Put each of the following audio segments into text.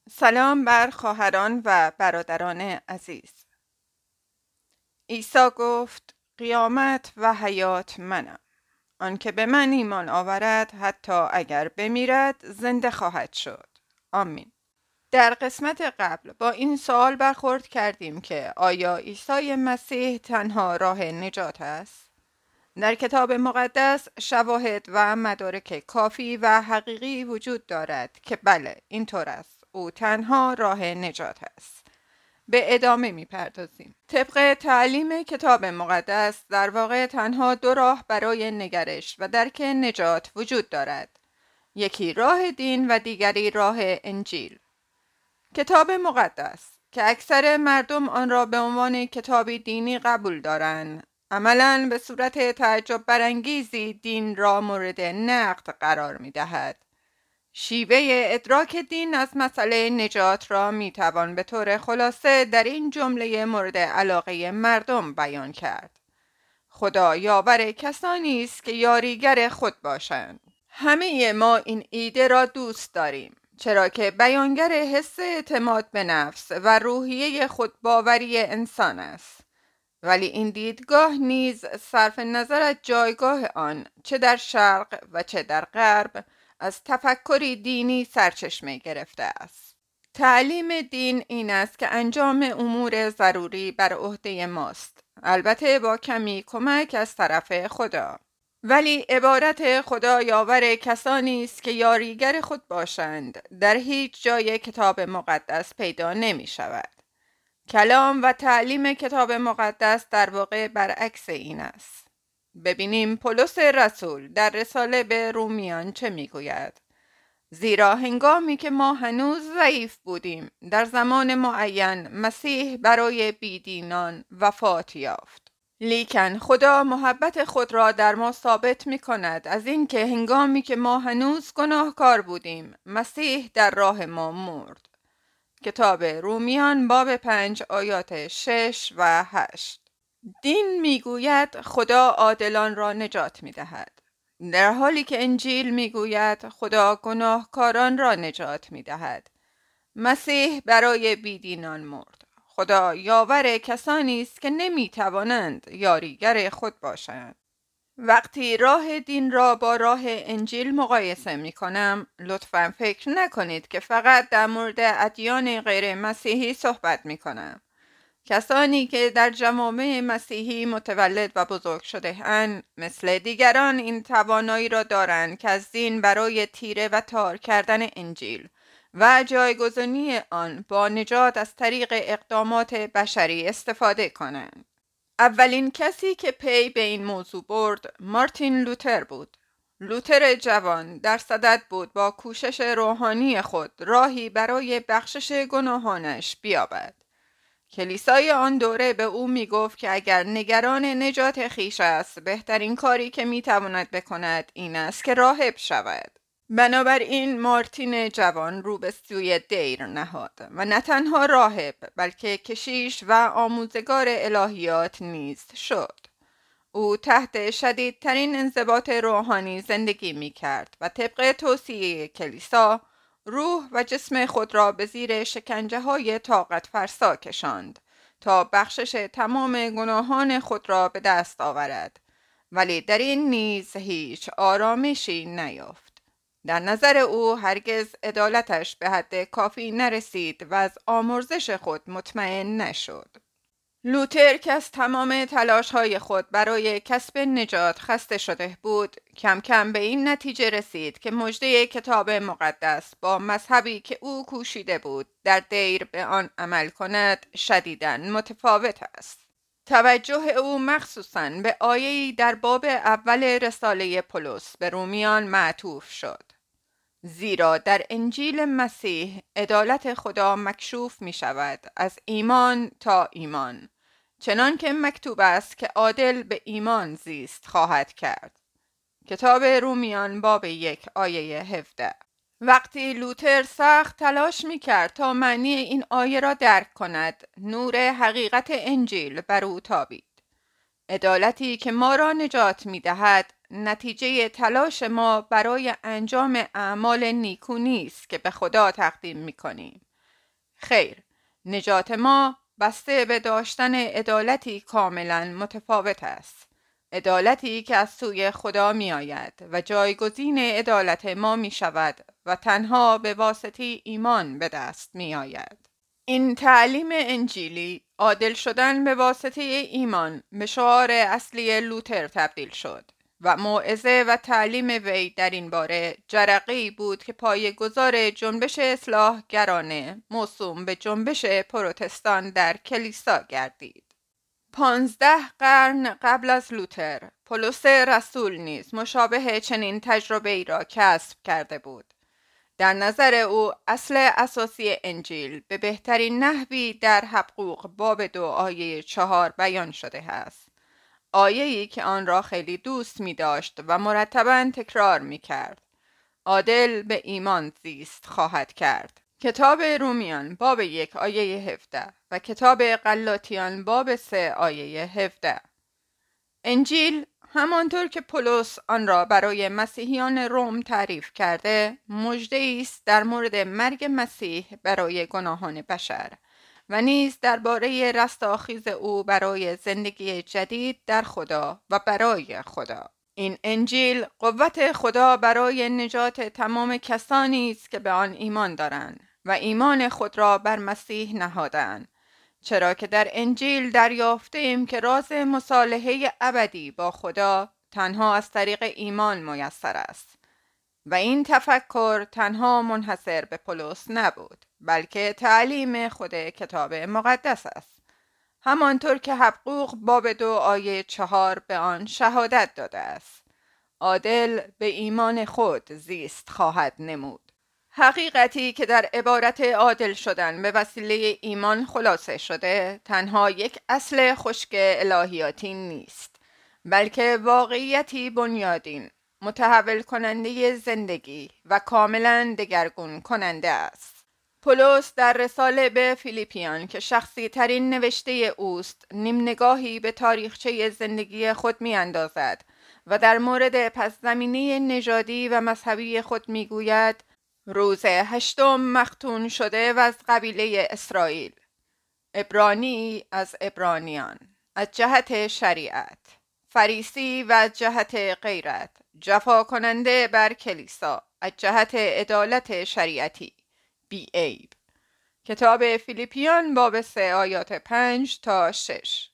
سلام بر خواهران و برادران عزیز. عیسی گفت قیامت و حیات منم. آنکه به من ایمان آورد حتی اگر بمیرد زنده خواهد شد. آمین. در قسمت قبل با این سوال برخورد کردیم که آیا عیسی مسیح تنها راه نجات است؟ در کتاب مقدس شواهد و مدارک کافی و حقیقی وجود دارد که بله اینطور است، او تنها راه نجات است. به ادامه می‌پردازیم. طبق تعلیم کتاب مقدس در واقع تنها دو راه برای نگرش و درک نجات وجود دارد، یکی راه دین و دیگری راه انجیل. کتاب مقدس که اکثر مردم آن را به عنوان کتابی دینی قبول دارند، عملاً به صورت تعجب برانگیزی دین را مورد نقد قرار می دهد. شیوه ادراک دین از مسئله نجات را می توان به طور خلاصه در این جمله مورد علاقه مردم بیان کرد: خدا یاور کسانی است که یاریگر خود باشند. همه ما این ایده را دوست داریم، چرا که بیانگر حس اعتماد به نفس و روحیه خودباوری انسان است. ولی این دیدگاه نیز صرف نظر از جایگاه آن چه در شرق و چه در غرب از تفکری دینی سرچشمه گرفته است. تعلیم دین این است که انجام امور ضروری بر عهده ماست، البته با کمی کمک از طرف خدا. ولی عبارت خدا یاور کسانی است که یاریگر خود باشند در هیچ جای کتاب مقدس پیدا نمی شود. کلام و تعلیم کتاب مقدس در واقع برعکس این است. ببینیم پولس رسول در رساله به رومیان چه میگوید: زیرا هنگامی که ما هنوز ضعیف بودیم در زمان معین مسیح برای بیدینان وفات یافت. لیکن خدا محبت خود را در ما ثابت می کند از این که هنگامی که ما هنوز گناهکار بودیم مسیح در راه ما مرد. کتاب رومیان باب 5 آیات 6 و 8. دین میگوید خدا عادلان را نجات میدهد، در حالی که انجیل میگوید خدا گناهکاران را نجات میدهد. مسیح برای بیدینان مرد. خدا یاور کسانی است که نمیتوانند یاریگر خود باشند. وقتی راه دین را با راه انجیل مقایسه می کنم، لطفاً فکر نکنید که فقط در مورد ادیان غیر مسیحی صحبت می کنم. کسانی که در جوامع مسیحی متولد و بزرگ شده اند، مثل دیگران این توانایی را دارند که از دین برای تیره و تار کردن انجیل و جایگزینی آن با نجات از طریق اقدامات بشری استفاده کنند. اولین کسی که پی به این موضوع برد مارتین لوتر بود. لوتر جوان در صدد بود با کوشش روحانی خود راهی برای بخشش گناهانش بیابد. کلیسای آن دوره به او می گفت که اگر نگران نجات خویش است، بهترین کاری که می تواند بکند این است که راهب شود. بنابراین مارتین جوان رو به سوی دیر نهاد و نه تنها راهب بلکه کشیش و آموزگار الهیات نیز شد. او تحت شدیدترین انضباط روحانی زندگی می کرد و طبق توصیه کلیسا روح و جسم خود را به زیر شکنجه های طاقت فرسا کشاند تا بخشش تمام گناهان خود را به دست آورد، ولی در این نیز هیچ آرامشی نیافت. در نظر او هرگز عدالتش به حد کافی نرسید و از آمرزش خود مطمئن نشد. لوتر که از تمام تلاش‌های خود برای کسب نجات خسته شده بود، کم کم به این نتیجه رسید که مژده کتاب مقدس با مذهبی که او کوشیده بود در دیر به آن عمل کند شدیداً متفاوت است. توجه او مخصوصاً به آیه‌ای در باب اول رساله پولس به رومیان معطوف شد: زیرا در انجیل مسیح عدالت خدا مکشوف می شود از ایمان تا ایمان، چنان که مکتوب است که عادل به ایمان زیست خواهد کرد. کتاب رومیان باب 1 آیه 17. وقتی لوتر سخت تلاش می کرد تا معنی این آیه را درک کند، نور حقیقت انجیل بر او تابید. عدالتی که ما را نجات می دهد نتیجه تلاش ما برای انجام اعمال نیکو نیست که به خدا تقدیم می کنیم، خیر، نجات ما بسته به داشتن عدالتی کاملا متفاوت است. عدالتی که از سوی خدا می آید و جایگزین عدالت ما می شود و تنها به واسطه ایمان به دست می آید. این تعلیم انجیلی، عادل شدن به واسطه ایمان، به شعار اصلی لوتر تبدیل شد و موعظه و تعلیم وی در این باره جرقه‌ای بود که پایه‌گذار جنبش اصلاحگرانه موسوم به جنبش پروتستان در کلیسا گردید. 15 قرن قبل از لوتر، پولس رسول نیز مشابه چنین تجربه‌ای را کسب کرده بود. در نظر او اصل اساسی انجیل به بهترین نحوی در حبقوق باب 2 آیه 4 بیان شده است. آیه‌ای که آن را خیلی دوست می داشت و مرتباً تکرار می کرد. عادل به ایمان زیست خواهد کرد. کتاب رومیان باب 1 آیه 17 و کتاب غلاطیان باب 3 آیه 17. انجیل همانطور که پولس آن را برای مسیحیان روم تعریف کرده، مژده‌ای است در مورد مرگ مسیح برای گناهان بشر و نیز درباره رستاخیز او برای زندگی جدید در خدا و برای خدا. این انجیل قوت خدا برای نجات تمام کسانی است که به آن ایمان دارند و ایمان خود را بر مسیح نهادند، چرا که در انجیل دریافتیم که راز مصالحه ابدی با خدا تنها از طریق ایمان میسر است و این تفکر تنها منحصر به پولس نبود، بلکه تعلیم خود کتاب مقدس است، همانطور که حبقوق باب 2 آیه 4 به آن شهادت داده است. عادل به ایمان خود زیست خواهد نمود. حقیقتی که در عبارت عادل شدن به وسیله ایمان خلاصه شده تنها یک اصل خشک الهیاتی نیست، بلکه واقعیتی بنیادین، متحول کننده زندگی و کاملا دگرگون کننده است. پولس در رساله به فیلیپیان که شخصی ترین نوشته اوست، نیم نگاهی به تاریخچه زندگی خود می اندازد و در مورد پس زمینه نژادی و مذهبی خود می گوید: روز 8 مختون شده و از قبیله اسرائیل، عبرانی از عبرانیان، از جهت شریعت، فریسی و از جهت غیرت، جفا کننده بر کلیسا، از جهت عدالت شریعتی، بی عیب. کتاب فیلیپیان باب 3 آیات 5 تا 6.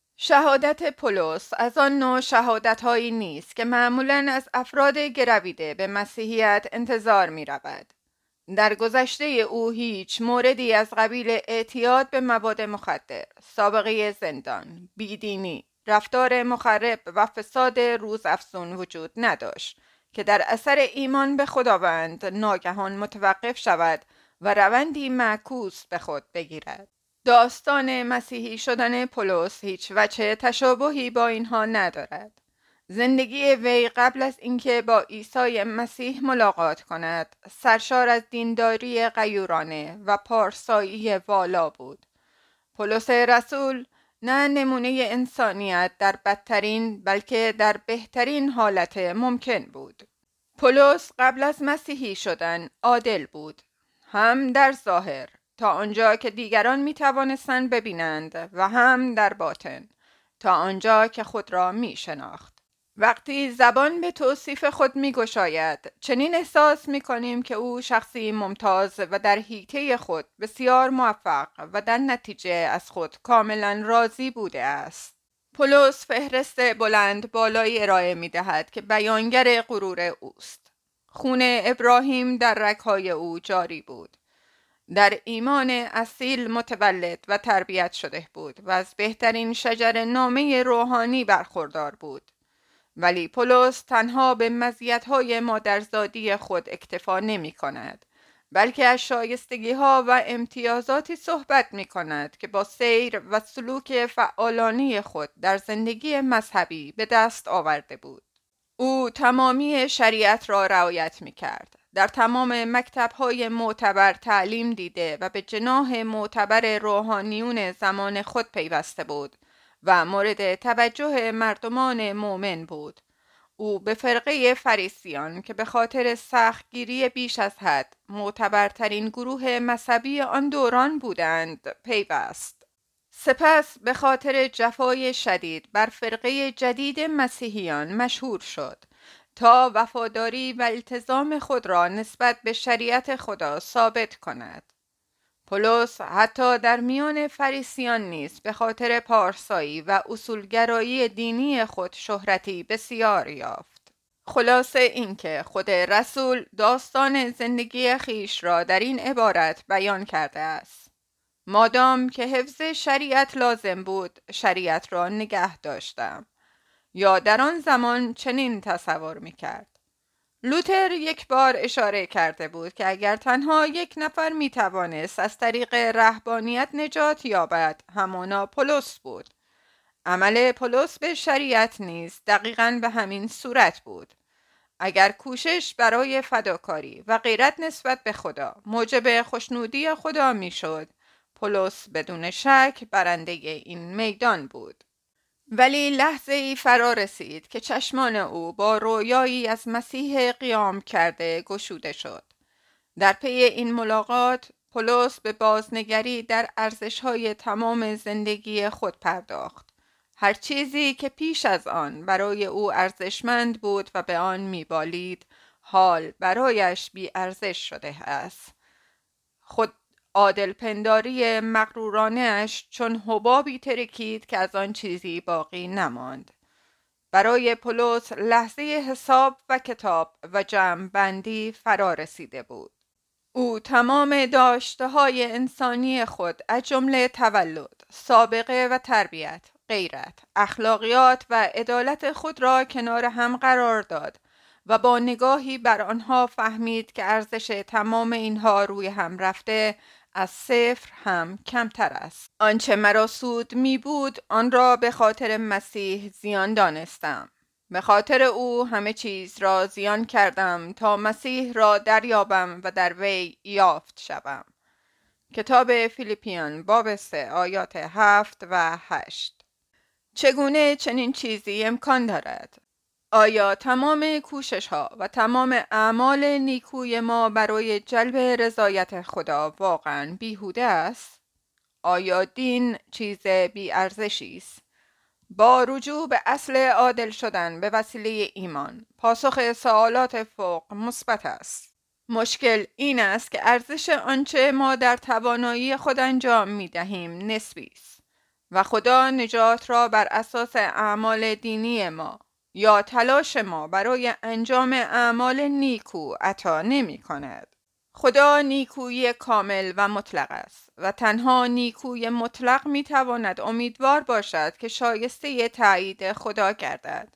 شهادت پولس از آن نوع شهادت‌هایی نیست که معمولاً از افراد گرویده به مسیحیت انتظار می رود. در گذشته او هیچ موردی از قبیل اعتیاد به مواد مخدر، سابقه زندان، بیدینی، رفتار مخرب و فساد روزافزون وجود نداشت که در اثر ایمان به خداوند ناگهان متوقف شود و روندی معکوس به خود بگیرد. داستان مسیحی شدن پولس هیچ وجه تشابهی با اینها ندارد. زندگی وی قبل از اینکه با عیسی مسیح ملاقات کند سرشار از دینداری غیورانه و پارسایی والا بود. پولس رسول نه نمونه انسانیت در بدترین بلکه در بهترین حالت ممکن بود. پولس قبل از مسیحی شدن عادل بود، هم در ظاهر تا آنجا که دیگران می توانستند ببینند و هم در باطن تا آنجا که خود را می شناخت. وقتی زبان به توصیف خود می گشاید چنین احساس می کنیم که او شخصی ممتاز و در حیطه خود بسیار موفق و در نتیجه از خود کاملا راضی بوده است. پولس فهرست بلند بالایی ارائه می دهد که بیانگر غرور اوست. خون ابراهیم در رگ‌های او جاری بود. در ایمان اصیل متولد و تربیت شده بود و از بهترین شجر نامه روحانی برخوردار بود. ولی پولس تنها به مزیت‌های مادرزادی خود اکتفا نمی کند، بلکه از شایستگی‌ها و امتیازاتی صحبت می کند که با سیر و سلوک فعالانه خود در زندگی مذهبی به دست آورده بود. او تمامی شریعت را رعایت می کرد. در تمام مکتب‌های معتبر تعلیم دیده و به جناح معتبر روحانیون زمان خود پیوسته بود و مورد توجه مردمان مؤمن بود. او به فرقه فریسیان که به خاطر سختگیری بیش از حد معتبرترین گروه مذهبی آن دوران بودند پیوست. سپس به خاطر جفای شدید بر فرقه جدید مسیحیان مشهور شد تا وفاداری و التزام خود را نسبت به شریعت خدا ثابت کند. پولس حتی در میان فریسیان نیز به خاطر پارسایی و اصولگرایی دینی خود شهرتی بسیار یافت. خلاصه اینکه خود رسول داستان زندگی خیش را در این عبارت بیان کرده است: مادام که حفظ شریعت لازم بود، شریعت را نگه داشتم. یا در آن زمان چنین تصور می‌کرد. لوتر یک بار اشاره کرده بود که اگر تنها یک نفر می‌توانست از طریق رهبانیت نجات یابد، همانا پولس بود. عمل پولس به شریعت نیز دقیقاً به همین صورت بود. اگر کوشش برای فداکاری و غیرت نسبت به خدا موجب خوشنودی خدا میشد، پولس بدون شک برنده این میدان بود. ولی لحظه ای فرا رسید که چشمان او با رویایی از مسیح قیام کرده گشوده شد. در پی این ملاقات پولس به بازنگری در ارزش‌های تمام زندگی خود پرداخت. هر چیزی که پیش از آن برای او ارزشمند بود و به آن میبالید، حال برایش بی ارزش شده است. خود عادل پنداری مغرورانه اش چون حبابی ترکید که از آن چیزی باقی نماند. برای پولس لحظه حساب و کتاب و جمع بندی فرا رسیده بود. او تمام داشته‌های انسانی خود از جمله تولد، سابقه و تربیت، غیرت، اخلاقیات و عدالت خود را کنار هم قرار داد و با نگاهی بر آنها فهمید که ارزش تمام اینها روی هم رفته از صفر هم کمتر است. آنچه مرا سود می بود آن را به خاطر مسیح زیان دانستم. به خاطر او همه چیز را زیان کردم تا مسیح را دریابم و در وی یافت شوم. کتاب فیلیپیان باب 3 آیات 7 و 8. چگونه چنین چیزی امکان دارد؟ آیا تمام کوشش ها و تمام اعمال نیکوی ما برای جلب رضایت خدا واقعا بیهوده است؟ آیا دین چیز بی ارزشی است؟ با رجوع به اصل عادل شدن به وسیله ایمان، پاسخ سوالات فوق مثبت است. مشکل این است که ارزش آنچه ما در توانایی خود انجام می دهیم نسبی است و خدا نجات را بر اساس اعمال دینی ما یا تلاش ما برای انجام اعمال نیکو عطا نمی کند. خدا نیکویی کامل و مطلق است و تنها نیکوی مطلق می تواند امیدوار باشد که شایسته تایید خدا گردد.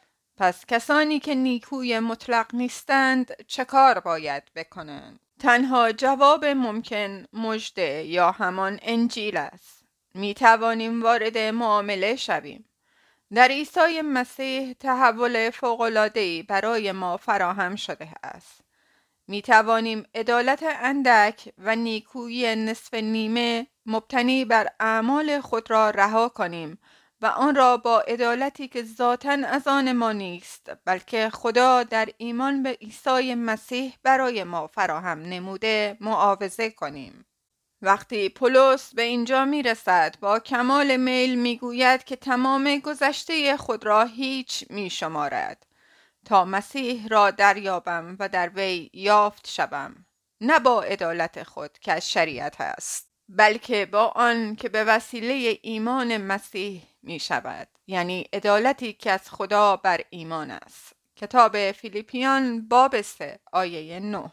پس کسانی که نیکوی مطلق نیستند چه کار باید بکنند؟ تنها جواب ممکن مژده یا همان انجیل است. می توانیم وارد معامله شویم. در عیسی مسیح تحول فوق‌العاده‌ای برای ما فراهم شده است. می توانیم عدالت اندک و نیکویی نصف نیمه مبتنی بر اعمال خود را رها کنیم و آن را با عدالتی که ذاتاً از آن ما نیست بلکه خدا در ایمان به عیسی مسیح برای ما فراهم نموده معاوضه کنیم. وقتی پولس به اینجا می رسد با کمال میل می گوید که تمام گذشته خود را هیچ می شمارد تا مسیح را دریابم و در وی یافت شوم، نه با عدالت خود که از شریعت است بلکه با آن که به وسیله ایمان مسیح می شود، یعنی عدالتی که از خدا بر ایمان است. کتاب فیلیپیان باب 3 آیه 9.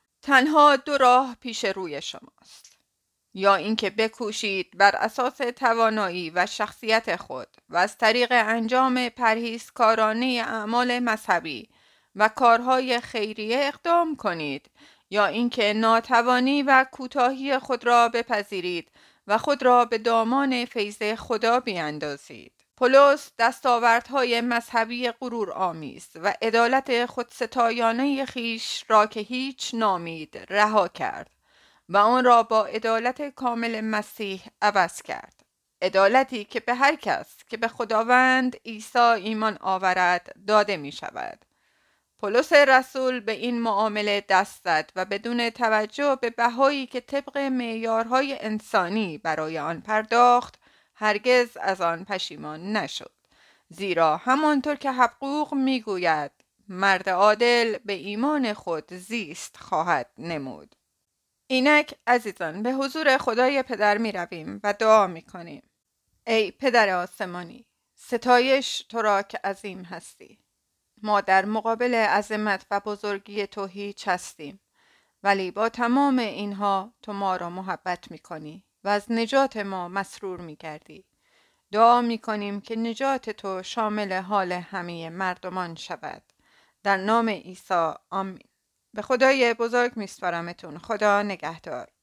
تنها دو راه پیش روی شماست: یا اینکه بکوشید بر اساس توانایی و شخصیت خود و از طریق انجام پرهیزکارانه اعمال مذهبی و کارهای خیریه اقدام کنید، یا اینکه ناتوانی و کوتاهی خود را بپذیرید و خود را به دامان فیض خدا بیاندازید. پولس دستاوردهای مذهبی غرور آمیز و عدالت خودستایانه خیش را که هیچ نامید رها کرد و آن را با عدالت کامل مسیح عوض کرد. عدالتی که به هر کس که به خداوند عیسی ایمان آورد داده می شود. پولس رسول به این معامله دست زد و بدون توجه به بهایی که طبق معیارهای انسانی برای آن پرداخت هرگز از آن پشیمان نشد، زیرا همانطور که حقوق میگوید مرد عادل به ایمان خود زیست خواهد نمود. اینک عزیزان به حضور خدای پدر می رویم و دعا می کنیم. ای پدر آسمانی، ستایش تو را که عظیم هستی. ما در مقابل عظمت و بزرگی تو هیچ هستیم، ولی با تمام اینها تو ما را محبت می کنی و از نجات ما مسرور می گردی. دعا می کنیم که نجات تو شامل حال همه مردمان شود. در نام عیسی آمین. به خدای بزرگ می سپارمتون. خدا نگهدار.